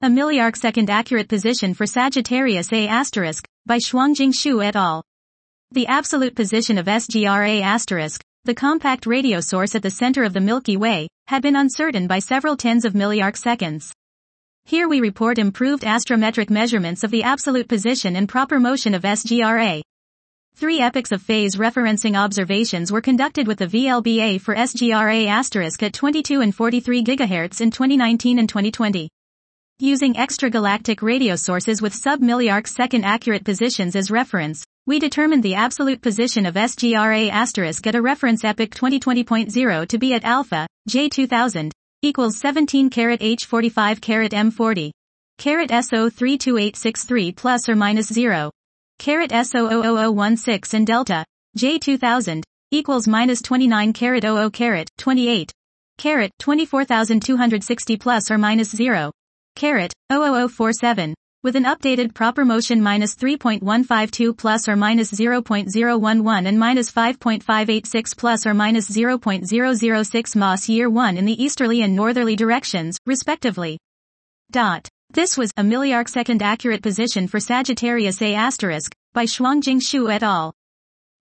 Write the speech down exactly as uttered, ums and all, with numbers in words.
A millisecond accurate position for Sagittarius A asterisk, by Shuangjing Xu et al. The absolute position of S G R A asterisk, the compact radio source at the center of the Milky Way, had been uncertain by several tens of milliarcseconds. Here we report improved astrometric measurements of the absolute position and proper motion of S G R A. Three epochs of phase referencing observations were conducted with the V L B A for S G R A asterisk at twenty-two and forty-three gigahertz in twenty nineteen and twenty twenty. Using extragalactic radio sources with sub-milliarcsecond accurate positions as reference, we determined the absolute position of S G R A asterisk at a reference epoch twenty twenty point zero to be at alpha, J two thousand, equals seventeen carat H forty-five carat M forty, carat S O three two eight six three plus or minus zero, carat S O zero zero zero one six and delta, J two thousand, equals minus twenty-nine carat zero zero carat twenty-eight, carat twenty-four thousand two hundred sixty plus or minus zero, carat zero zero zero four seven, with an updated proper motion minus three point one five two plus or minus zero point zero one one and minus five point five eight six plus or minus zero point zero zero six Mas year one in the easterly and northerly directions, respectively. Dot. This was a milliarcsecond accurate position for Sagittarius A asterisk, by Shuangjing Xu et al.